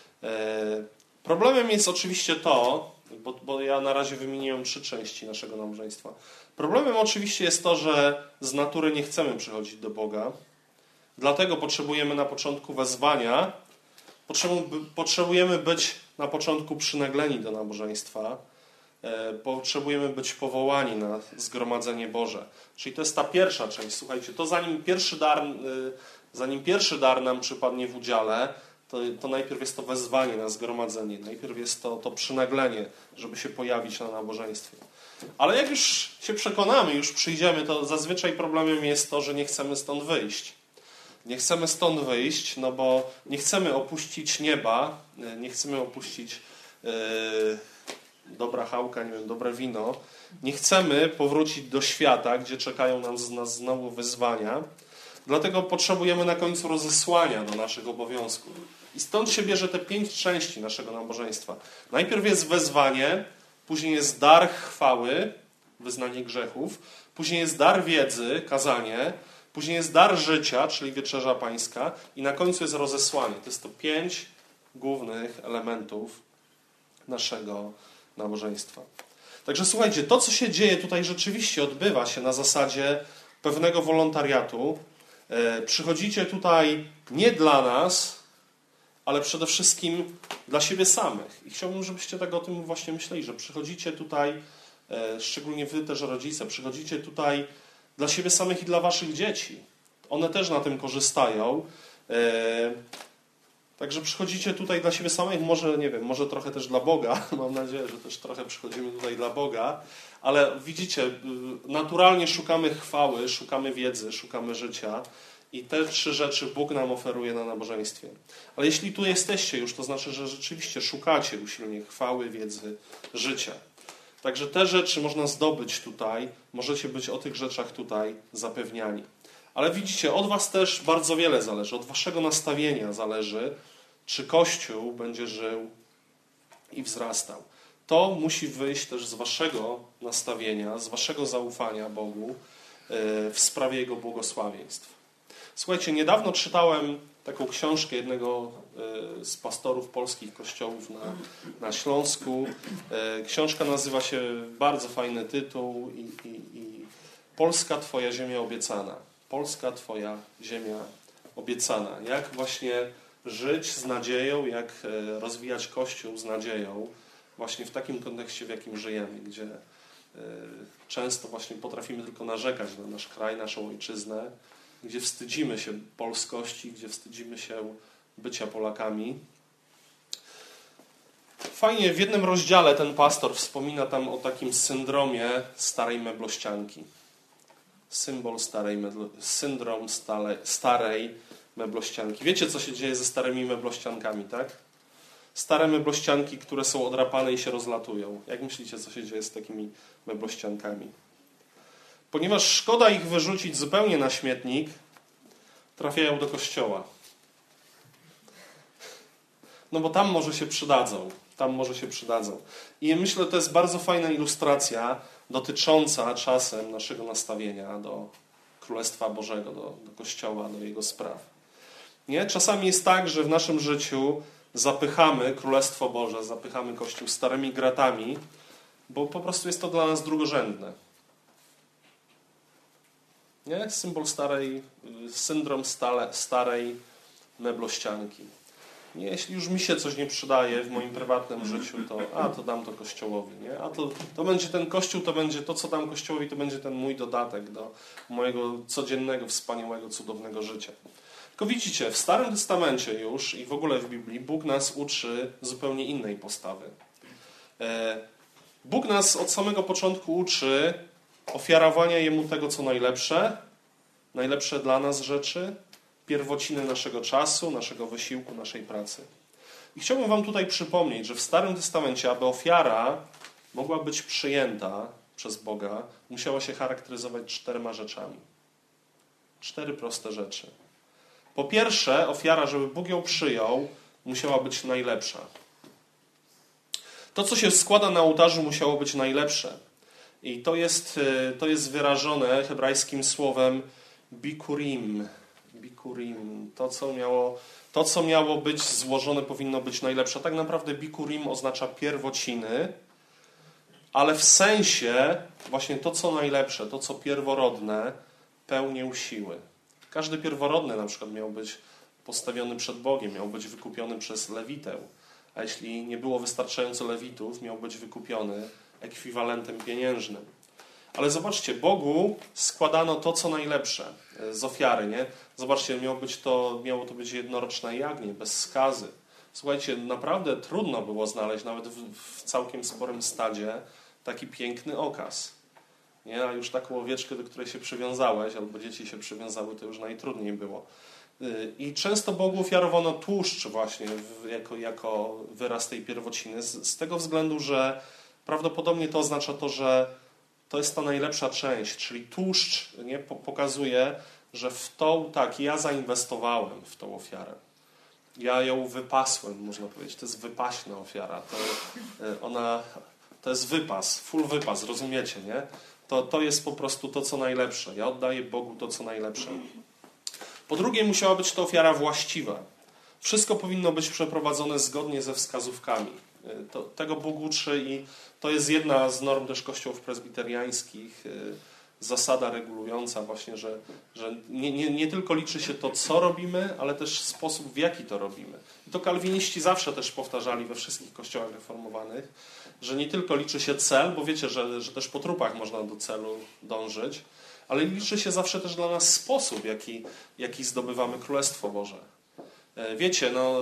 Problemem jest oczywiście to, bo, bo ja na razie wymieniłem trzy części naszego nabożeństwa. Problemem oczywiście jest to, że z natury nie chcemy przychodzić do Boga. Dlatego potrzebujemy na początku wezwania, potrzebujemy być na początku przynagleni do nabożeństwa, potrzebujemy być powołani na zgromadzenie Boże. Czyli to jest ta pierwsza część. Słuchajcie, to zanim pierwszy dar, zanim pierwszy dar nam przypadnie w udziale, to, to najpierw jest to wezwanie na zgromadzenie, najpierw jest to, to przynaglenie, żeby się pojawić na nabożeństwie. Ale jak już się przekonamy, już przyjdziemy, to zazwyczaj problemem jest to, że nie chcemy stąd wyjść. Nie chcemy stąd wyjść, no bo nie chcemy opuścić nieba, nie chcemy opuścić yy, dobra chałka, nie wiem, dobre wino. Nie chcemy powrócić do świata, gdzie czekają nas, nas znowu wyzwania. Dlatego potrzebujemy na końcu rozesłania do naszych obowiązków. I stąd się bierze te pięć części naszego nabożeństwa. Najpierw jest wezwanie, później jest dar chwały, wyznanie grzechów, później jest dar wiedzy, kazanie, później jest dar życia, czyli wieczerza pańska i na końcu jest rozesłanie. To jest to pięć głównych elementów naszego nabożeństwa. Także słuchajcie, to co się dzieje tutaj rzeczywiście odbywa się na zasadzie pewnego wolontariatu. Przychodzicie tutaj nie dla nas, ale przede wszystkim dla siebie samych. I chciałbym, żebyście tak o tym właśnie myśleli, że przychodzicie tutaj, szczególnie wy też rodzice, przychodzicie tutaj dla siebie samych i dla waszych dzieci. One też na tym korzystają. Także przychodzicie tutaj dla siebie samych, może, nie wiem, może trochę też dla Boga. Mam nadzieję, że też trochę przychodzimy tutaj dla Boga. Ale widzicie, naturalnie szukamy chwały, szukamy wiedzy, szukamy życia. I te trzy rzeczy Bóg nam oferuje na nabożeństwie. Ale jeśli tu jesteście już, to znaczy, że rzeczywiście szukacie usilnie chwały, wiedzy, życia. Także te rzeczy można zdobyć tutaj. Możecie być o tych rzeczach tutaj zapewniani. Ale widzicie, od was też bardzo wiele zależy. Od waszego nastawienia zależy, czy Kościół będzie żył i wzrastał. To musi wyjść też z waszego nastawienia, z waszego zaufania Bogu w sprawie Jego błogosławieństw. Słuchajcie, niedawno czytałem taką książkę jednego z pastorów polskich kościołów na, na Śląsku. Książka nazywa się, bardzo fajny tytuł i, i, i Polska Twoja ziemia obiecana. Polska Twoja ziemia obiecana. Jak właśnie żyć z nadzieją, jak rozwijać Kościół z nadzieją właśnie w takim kontekście, w jakim żyjemy, gdzie często właśnie potrafimy tylko narzekać na nasz kraj, naszą ojczyznę, gdzie wstydzimy się polskości, gdzie wstydzimy się bycia Polakami. Fajnie, w jednym rozdziale ten pastor wspomina tam o takim syndromie starej meblościanki. Symbol starej, syndrom stale, starej meblościanki. Wiecie, co się dzieje ze starymi meblościankami, tak? Stare meblościanki, które są odrapane i się rozlatują. Jak myślicie, co się dzieje z takimi meblościankami? Ponieważ szkoda ich wyrzucić zupełnie na śmietnik, trafiają do kościoła. No bo tam może się przydadzą. Tam może się przydadzą. I myślę, że to jest bardzo fajna ilustracja dotycząca czasem naszego nastawienia do Królestwa Bożego, do, do Kościoła, do Jego spraw. Nie? Czasami jest tak, że w naszym życiu zapychamy Królestwo Boże, zapychamy Kościół starymi gratami, bo po prostu jest to dla nas drugorzędne. Nie? Symbol starej, syndrom stale, starej meblościanki. Nie, jeśli już mi się coś nie przydaje w moim prywatnym życiu, to a, to dam to Kościołowi. Nie? A to, to będzie ten Kościół, to będzie to, co dam Kościołowi, to będzie ten mój dodatek do mojego codziennego, wspaniałego, cudownego życia. Tylko widzicie, w Starym Testamencie już i w ogóle w Biblii Bóg nas uczy zupełnie innej postawy. Bóg nas od samego początku uczy ofiarowania Jemu tego, co najlepsze, najlepsze dla nas rzeczy, pierwociny naszego czasu, naszego wysiłku, naszej pracy. I chciałbym wam tutaj przypomnieć, że w Starym Testamencie, aby ofiara mogła być przyjęta przez Boga musiała się charakteryzować czterema rzeczami. Cztery proste rzeczy. Po pierwsze, ofiara, żeby Bóg ją przyjął, musiała być najlepsza. To, co się składa na ołtarzu, musiało być najlepsze. I to jest, to jest wyrażone hebrajskim słowem bikurim. Bikurim. To, co miało, to, co miało być złożone, powinno być najlepsze. Tak naprawdę bikurim oznacza pierwociny, ale w sensie właśnie to, co najlepsze, to, co pierworodne, pełnię siły. Każdy pierworodny na przykład miał być postawiony przed Bogiem, miał być wykupiony przez lewitę. A jeśli nie było wystarczająco lewitów, miał być wykupiony ekwiwalentem pieniężnym. Ale zobaczcie, Bogu składano to, co najlepsze z ofiary. Nie? Zobaczcie, miało, być to, miało to być jednoroczne jagnię, bez skazy. Słuchajcie, naprawdę trudno było znaleźć, nawet w, w całkiem sporym stadzie, taki piękny okaz. Nie? A już taką owieczkę, do której się przywiązałeś, albo dzieci się przywiązały, to już najtrudniej było. I często Bogu ofiarowano tłuszcz właśnie jako, jako wyraz tej pierwociny, z, z tego względu, że prawdopodobnie to oznacza to, że to jest ta najlepsza część, czyli tłuszcz nie, pokazuje, że w tą, tak, ja zainwestowałem w tą ofiarę. Ja ją wypasłem, można powiedzieć. To jest wypaśna ofiara. To, ona, to jest wypas, full wypas, rozumiecie, nie? To, to jest po prostu to, co najlepsze. Ja oddaję Bogu to, co najlepsze. Po drugie, musiała być to ofiara właściwa. Wszystko powinno być przeprowadzone zgodnie ze wskazówkami. To, tego Bóg uczy i to jest jedna z norm też kościołów prezbiteriańskich, zasada regulująca właśnie, że, że nie, nie, nie tylko liczy się to, co robimy, ale też sposób, w jaki to robimy. I to kalwiniści zawsze też powtarzali we wszystkich kościołach reformowanych, że nie tylko liczy się cel, bo wiecie, że, że też po trupach można do celu dążyć, ale liczy się zawsze też dla nas sposób, jaki, jaki zdobywamy Królestwo Boże. Wiecie, no,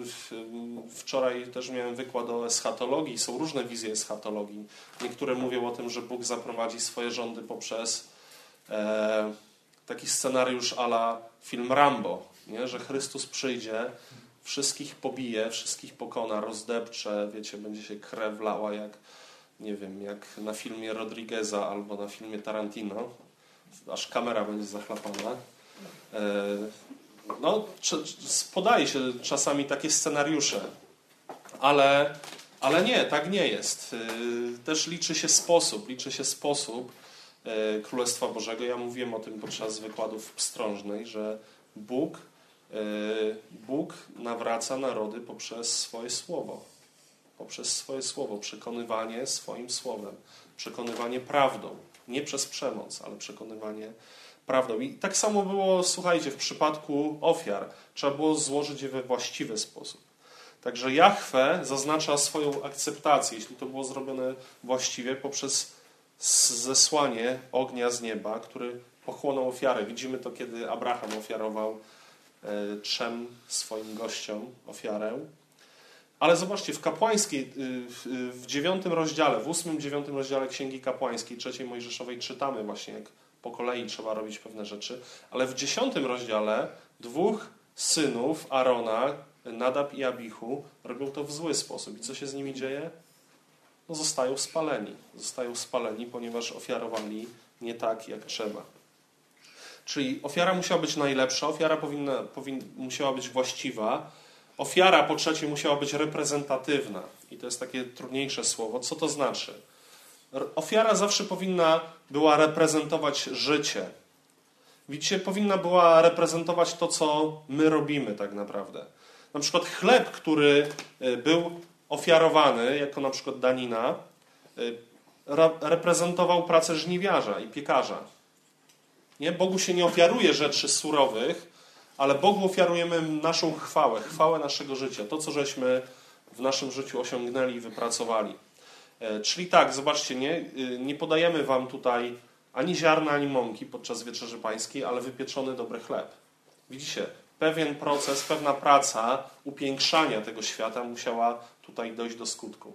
wczoraj też miałem wykład o eschatologii. Są różne wizje eschatologii. Niektóre mówią o tym, że Bóg zaprowadzi swoje rządy poprzez e, taki scenariusz a la film Rambo, nie? Że Chrystus przyjdzie, wszystkich pobije, wszystkich pokona, rozdepcze, wiecie, będzie się krew lała jak, nie wiem, jak na filmie Rodrigueza albo na filmie Tarantino, aż kamera będzie zachlapana. E, No, podaje się czasami takie scenariusze, ale, ale nie, tak nie jest. Też liczy się sposób, liczy się sposób Królestwa Bożego. Ja mówiłem o tym podczas wykładów pstrążnej, że Bóg, Bóg nawraca narody poprzez swoje słowo. Poprzez swoje słowo, przekonywanie swoim słowem, przekonywanie prawdą. Nie przez przemoc, ale przekonywanie prawdą. I tak samo było, słuchajcie, w przypadku ofiar. Trzeba było złożyć je we właściwy sposób. Także Jahwe zaznacza swoją akceptację, jeśli to było zrobione właściwie, poprzez zesłanie ognia z nieba, który pochłonął ofiarę. Widzimy to, kiedy Abraham ofiarował trzem swoim gościom ofiarę. Ale zobaczcie, w kapłańskiej, w dziewiątym rozdziale, w ósmym, dziewiątym rozdziale Księgi Kapłańskiej, trzeciej Mojżeszowej czytamy właśnie, jak po kolei trzeba robić pewne rzeczy, ale w dziesiątym rozdziale dwóch synów Arona, Nadab i Abichu, robią to w zły sposób. I co się z nimi dzieje? No zostają spaleni. Zostają spaleni, ponieważ ofiarowali nie tak, jak trzeba. Czyli ofiara musiała być najlepsza, ofiara powinna, powin, musiała być właściwa, ofiara po trzecie musiała być reprezentatywna. I to jest takie trudniejsze słowo. Co to znaczy? Ofiara zawsze powinna była reprezentować życie. Widzicie, powinna była reprezentować to, co my robimy tak naprawdę. Na przykład chleb, który był ofiarowany, jako na przykład danina, reprezentował pracę żniwiarza i piekarza. Nie? Bogu się nie ofiaruje rzeczy surowych, ale Bogu ofiarujemy naszą chwałę, chwałę naszego życia, to, co żeśmy w naszym życiu osiągnęli i wypracowali. Czyli tak, zobaczcie, nie, nie podajemy wam tutaj ani ziarna, ani mąki podczas Wieczerzy Pańskiej, ale wypieczony dobry chleb. Widzicie, pewien proces, pewna praca upiększania tego świata musiała tutaj dojść do skutku.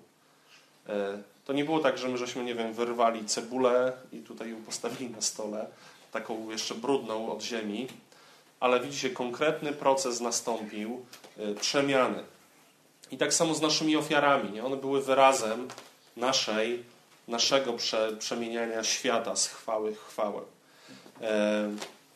To nie było tak, że my żeśmy, nie wiem, wyrwali cebulę i tutaj ją postawili na stole, taką jeszcze brudną od ziemi, ale widzicie, konkretny proces nastąpił przemiany. I tak samo z naszymi ofiarami. Nie? One były wyrazem naszej, naszego prze, przemieniania świata z chwały w chwałę. E,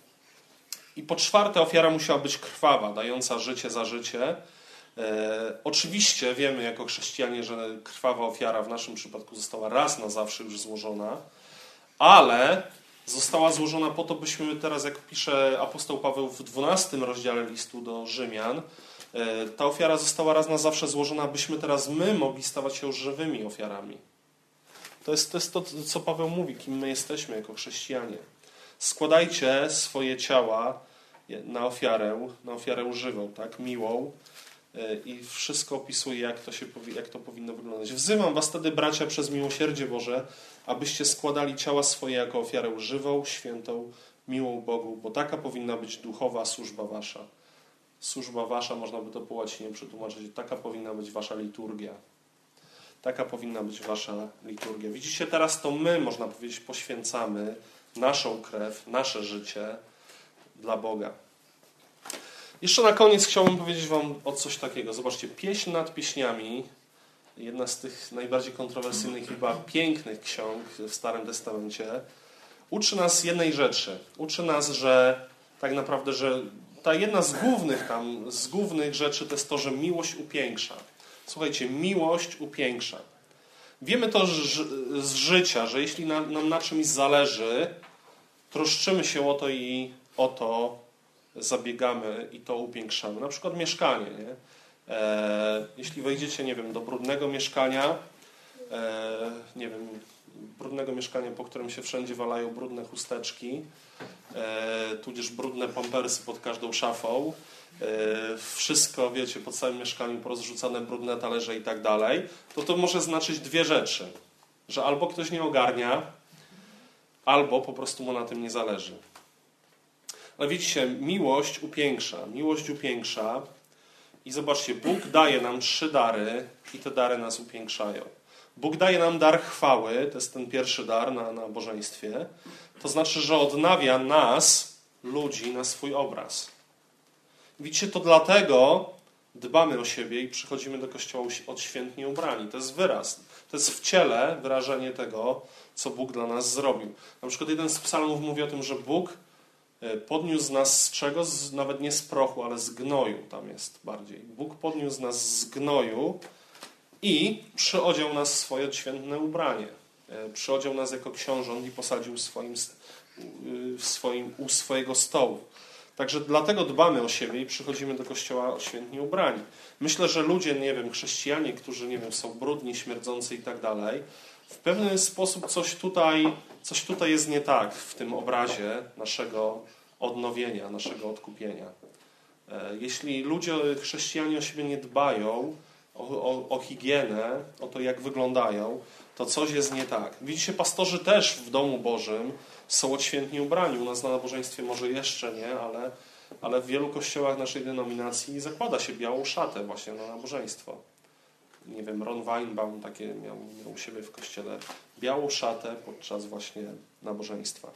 I po czwarte, ofiara musiała być krwawa, dająca życie za życie. E, oczywiście wiemy jako chrześcijanie, że krwawa ofiara w naszym przypadku została raz na zawsze już złożona, ale została złożona po to, byśmy teraz, jak pisze apostoł Paweł w dwunastym rozdziale listu do Rzymian, e, ta ofiara została raz na zawsze złożona, byśmy teraz my mogli stawać się żywymi ofiarami. To jest, to jest to, co Paweł mówi, kim my jesteśmy jako chrześcijanie. Składajcie swoje ciała na ofiarę, na ofiarę żywą, tak, miłą, i wszystko opisuje, jak to, się, jak to powinno wyglądać. Wzywam was wtedy, bracia, przez miłosierdzie Boże, abyście składali ciała swoje jako ofiarę żywą, świętą, miłą Bogu, bo taka powinna być duchowa służba wasza. Służba wasza, można by to po łacinie przetłumaczyć, taka powinna być wasza liturgia. Taka powinna być wasza liturgia. Widzicie, teraz to my, można powiedzieć, poświęcamy naszą krew, nasze życie dla Boga. Jeszcze na koniec chciałbym powiedzieć wam o coś takiego. Zobaczcie, pieśń nad pieśniami, jedna z tych najbardziej kontrowersyjnych, chyba pięknych ksiąg w Starym Testamencie, uczy nas jednej rzeczy. Uczy nas, że tak naprawdę, że ta jedna z głównych tam, z głównych rzeczy to jest to, że miłość upiększa. Słuchajcie, miłość upiększa. Wiemy to z życia, że jeśli nam, nam na czymś zależy, troszczymy się o to i o to zabiegamy i to upiększamy. Na przykład mieszkanie. Nie? E, jeśli wejdziecie, nie wiem, do brudnego mieszkania, e, nie wiem, brudnego mieszkania, po którym się wszędzie walają brudne chusteczki, e, tudzież brudne pampersy pod każdą szafą, e, wszystko, wiecie, po całym mieszkaniu porozrzucane brudne talerze i tak dalej, to to może znaczyć dwie rzeczy. Że albo ktoś nie ogarnia, albo po prostu mu na tym nie zależy. Ale widzicie, miłość upiększa. Miłość upiększa i zobaczcie, Bóg daje nam trzy dary i te dary nas upiększają. Bóg daje nam dar chwały, to jest ten pierwszy dar na nabożeństwie. To znaczy, że odnawia nas, ludzi, na swój obraz. Widzicie, to dlatego dbamy o siebie i przychodzimy do kościoła odświętnie ubrani. To jest wyraz. To jest w ciele wyrażenie tego, co Bóg dla nas zrobił. Na przykład jeden z psalmów mówi o tym, że Bóg podniósł nas z czego? Z, nawet nie z prochu, ale z gnoju tam jest bardziej. Bóg podniósł nas z gnoju i przyodział nas w swoje odświętne ubranie. Przyodział nas jako książąt i posadził w swoim, w swoim, u swojego stołu. Także dlatego dbamy o siebie i przychodzimy do kościoła odświętnie ubrani. Myślę, że ludzie, nie wiem, chrześcijanie, którzy, nie wiem, są brudni, śmierdzący i tak dalej, w pewien sposób coś tutaj, coś tutaj jest nie tak w tym obrazie naszego odnowienia, naszego odkupienia. Jeśli ludzie, chrześcijanie o siebie nie dbają, o, o, o higienę, o to, jak wyglądają, to coś jest nie tak. Widzicie, pastorzy też w domu Bożym są odświętnie ubrani. U nas na nabożeństwie może jeszcze nie, ale, ale w wielu kościołach naszej denominacji zakłada się białą szatę właśnie na nabożeństwo. Nie wiem, Ron Weinbaum takie miał, miał u siebie w kościele. Białą szatę podczas właśnie nabożeństwa.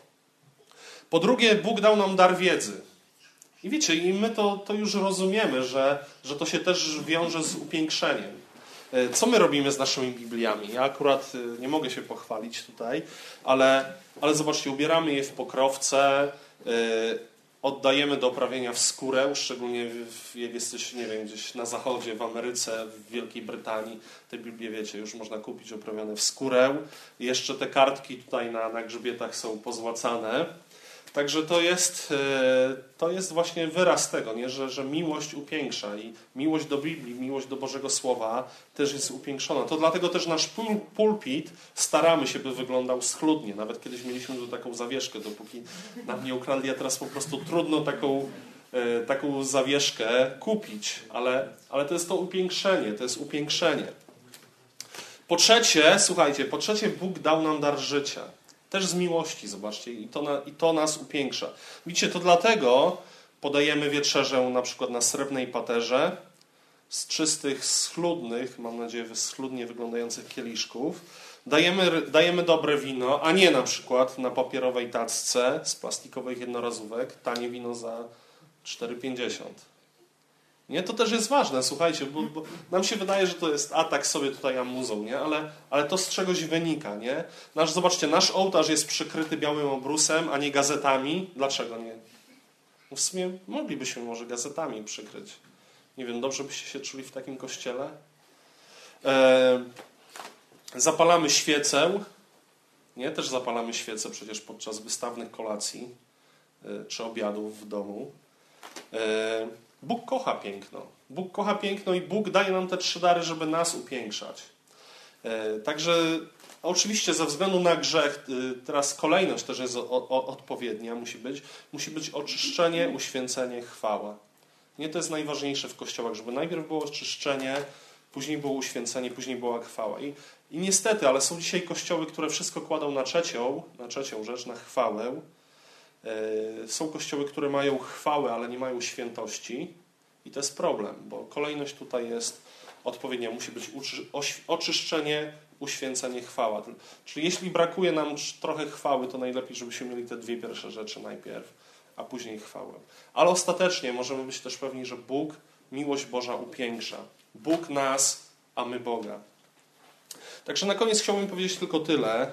Po drugie, Bóg dał nam dar wiedzy. I wiecie, i my to, to już rozumiemy, że, że to się też wiąże z upiększeniem. Co my robimy z naszymi Bibliami? Ja akurat nie mogę się pochwalić tutaj, ale, ale zobaczcie, ubieramy je w pokrowce, yy, oddajemy do oprawienia w skórę, szczególnie w, jak jesteś, nie wiem, gdzieś na zachodzie, w Ameryce, w Wielkiej Brytanii. Te Biblie, wiecie, już można kupić oprawione w skórę. I jeszcze te kartki tutaj na, na grzbietach są pozłacane. Także to jest, to jest właśnie wyraz tego, nie? Że, że miłość upiększa i miłość do Biblii, miłość do Bożego Słowa też jest upiększona. To dlatego też nasz pulpit staramy się, by wyglądał schludnie. Nawet kiedyś mieliśmy tu taką zawieszkę, dopóki nam nie ukradli, a teraz po prostu trudno taką, taką zawieszkę kupić. Ale, ale to jest to upiększenie, to jest upiększenie. Po trzecie, słuchajcie, po trzecie Bóg dał nam dar życia. Też z miłości, zobaczcie, i to, na, i to nas upiększa. Widzicie, to dlatego podajemy wieczerzę na przykład na srebrnej paterze z czystych, schludnych, mam nadzieję, schludnie wyglądających kieliszków. Dajemy, dajemy dobre wino, a nie na przykład na papierowej tacce z plastikowych jednorazówek, tanie wino za cztery pięćdziesiąt. Nie? To też jest ważne, słuchajcie, bo, bo nam się wydaje, że to jest atak sobie tutaj amuzą, nie? Ale, ale to z czegoś wynika, nie? Nasz, zobaczcie, nasz ołtarz jest przykryty białym obrusem, a nie gazetami. Dlaczego nie? No w sumie moglibyśmy może gazetami przykryć. Nie wiem, dobrze byście się czuli w takim kościele? E, zapalamy świecę. Nie? Też zapalamy świecę przecież podczas wystawnych kolacji e, czy obiadów w domu. E, Bóg kocha piękno. Bóg kocha piękno i Bóg daje nam te trzy dary, żeby nas upiększać. E, także oczywiście ze względu na grzech, e, teraz kolejność też jest o, o, odpowiednia, musi być. Musi być oczyszczenie, uświęcenie, chwała. Nie, to jest najważniejsze w kościołach, żeby najpierw było oczyszczenie, później było uświęcenie, później była chwała. I, i niestety, ale są dzisiaj kościoły, które wszystko kładą na trzecią, na trzecią rzecz, na chwałę. Są kościoły, które mają chwałę, ale nie mają świętości i to jest problem, bo kolejność tutaj jest odpowiednia. Musi być oczyszczenie, uświęcenie, chwała. Czyli jeśli brakuje nam trochę chwały, to najlepiej, żebyśmy mieli te dwie pierwsze rzeczy najpierw, a później chwałę. Ale ostatecznie możemy być też pewni, że Bóg, miłość Boża upiększa. Bóg nas, a my Boga. Także na koniec chciałbym powiedzieć tylko tyle,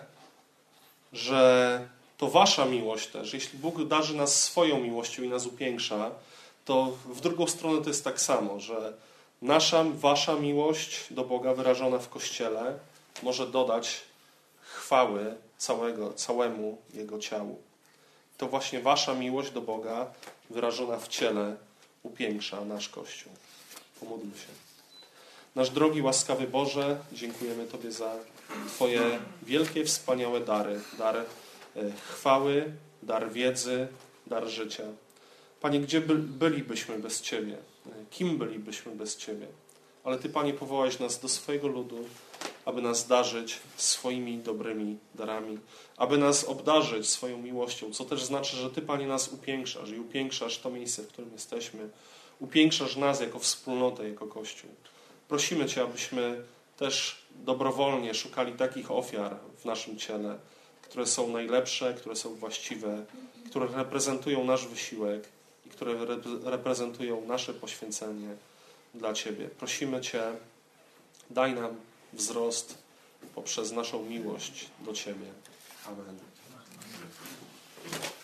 że to wasza miłość też. Jeśli Bóg darzy nas swoją miłością i nas upiększa, to w drugą stronę to jest tak samo, że nasza, wasza miłość do Boga wyrażona w Kościele może dodać chwały całego, całemu Jego ciału. To właśnie wasza miłość do Boga wyrażona w ciele upiększa nasz Kościół. Pomódlmy się. Nasz drogi, łaskawy Boże, dziękujemy Tobie za Twoje wielkie, wspaniałe dary. Dar chwały, dar wiedzy, dar życia. Panie, gdzie by, bylibyśmy bez Ciebie? Kim bylibyśmy bez Ciebie? Ale Ty, Panie, powołałeś nas do swojego ludu, aby nas darzyć swoimi dobrymi darami, aby nas obdarzyć swoją miłością, co też znaczy, że Ty, Panie, nas upiększasz i upiększasz to miejsce, w którym jesteśmy. Upiększasz nas jako wspólnotę, jako Kościół. Prosimy Cię, abyśmy też dobrowolnie szukali takich ofiar w naszym ciele, które są najlepsze, które są właściwe, które reprezentują nasz wysiłek i które reprezentują nasze poświęcenie dla Ciebie. Prosimy Cię, daj nam wzrost poprzez naszą miłość do Ciebie. Amen.